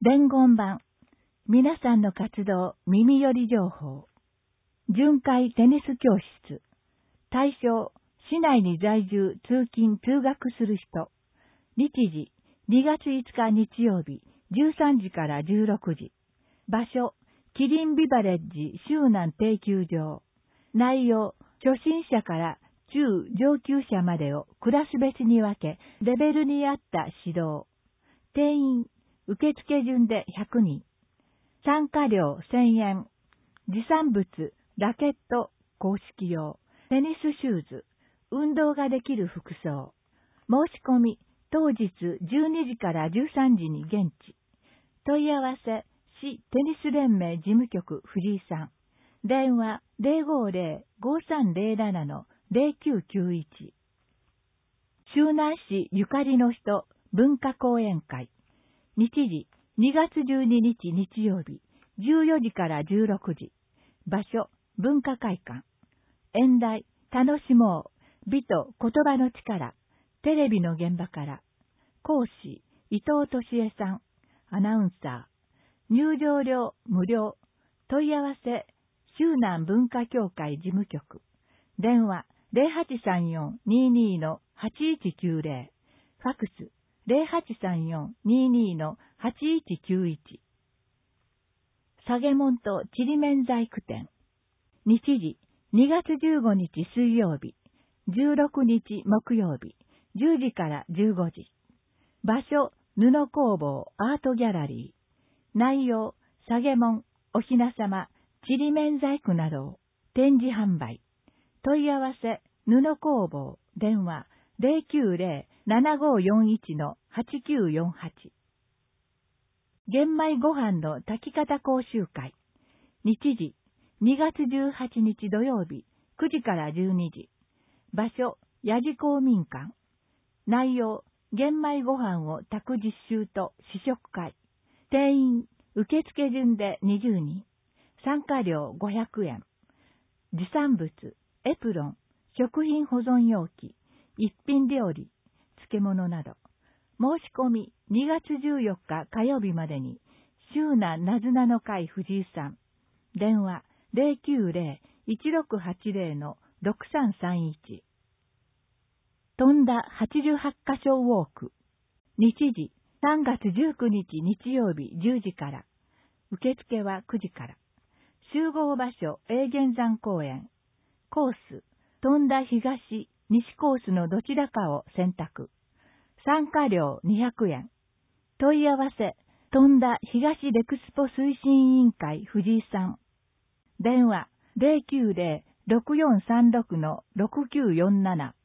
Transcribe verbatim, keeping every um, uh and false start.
伝言版、皆さんの活動耳寄り情報。巡回テニス教室。対象、市内に在住、通勤、通学する人。日時、にがついつか日曜日、じゅうさんじからじゅうろくじ。場所、キリンビバレッジ周南定休場。内容、初心者から中上級者までをクラス別に分け、レベルに合った指導。定員、受付順でひゃくにん。参加料せんえん。持参物、ラケット、公式用、テニスシューズ、運動ができる服装。申し込み、当日じゅうにじからじゅうさんじに現地。問い合わせ、市テニス連盟事務局藤井さん。電話 ゼロごゼロ ごさんゼロなな のゼロきゅうきゅういち。周南市ゆかりの人文化講演会。日時、にがつじゅうににち日曜日、じゅうよじからじゅうろくじ。場所、文化会館。演題、楽しもう、美と言葉の力、テレビの現場から。講師、伊藤俊恵さん、アナウンサー。入場料無料。問い合わせ、周南文化協会事務局。電話、ゼロはちさんよん にーにー のはちいちきゅうゼロ。ファクス、ゼロはちさんよん にーにー のはちいちきゅういち。下げもんとちりめん細工店。日時、にがつじゅうごにち水曜日、じゅうろくにち木曜日、じゅうじからじゅうごじ。場所、布工房アートギャラリー。内容、下げもん、おひなさま、ちりめん細工などを展示販売。問い合わせ、布工房、電話、ゼロきゅうゼロ ななごよんいち のはちきゅうよんはち。玄米ご飯の炊き方講習会。日時、にがつじゅうはちにち土曜日、くじからじゅうにじ。場所、八事公民館。内容、玄米ご飯を炊く実習と試食会。定員、受付順でにじゅうにん。参加料ごひゃくえん。持参物、エプロン、食品保存容器、一品料理、漬物など。申し込みにがつじゅうよっか火曜日までに、周南なずなの会藤井さん。電話ゼロきゅうゼロ いちろくはちゼロ のろくさんさんいち。飛んだはちじゅうはちかしょウォーク。日時、さんがつじゅうくにち日曜日じゅうじから。受付はくじから。集合場所、永源山公園。コース、飛んだ東、西コースのどちらかを選択。参加料にひゃくえん。問い合わせ、飛んだ東レクスポ推進委員会藤井さん。電話ゼロきゅうゼロ ろくよんさんろく のろくきゅうよんなな。